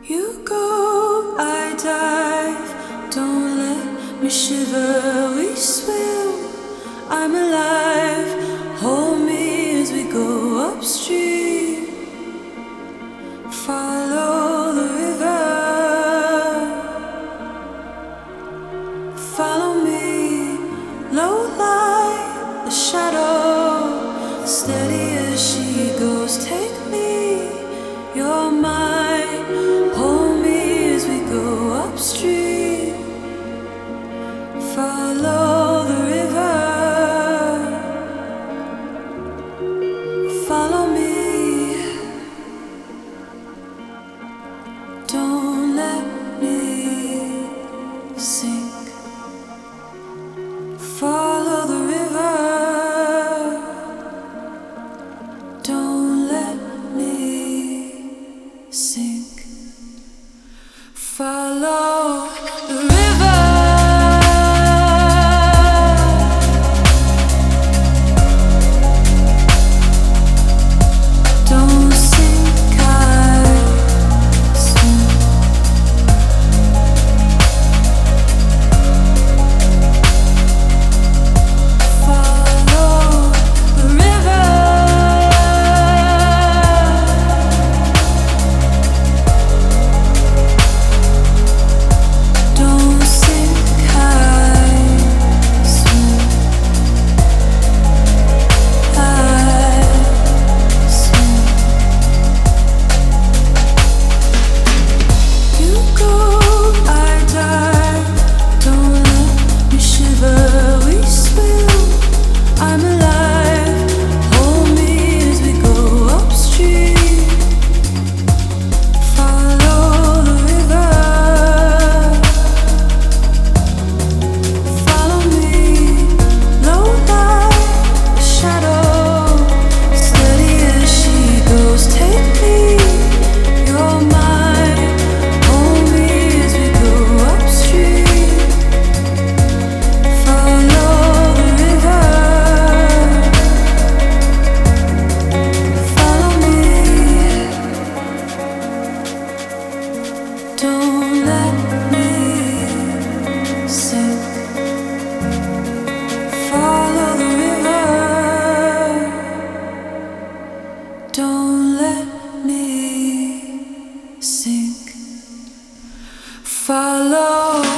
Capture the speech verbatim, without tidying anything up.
You go, I dive. Don't let me shiver. We swim. I'm alive. Hold me as we go upstream. Follow the river. Follow me. Low light, the shadow. Steady as she goes. Take me. You're mine. Hold me as we go upstream. Follow the river. Follow me. Don't let me sink. Follow the river. Don't let me sink. Follow the river. Don't sink, I swim. Follow the river. Don't sink, I swim. I swim. You go, I dive. Don't let me shiver. We swim. I'm alive. Hold me as we go upstream. Follow the river. Follow me. Low light, shadow. Steady as she goes. Take me. You're mine. Hold me as we go upstream. Follow the river. Follow me. Don't let me sink. Follow the river. Don't let me sink. Follow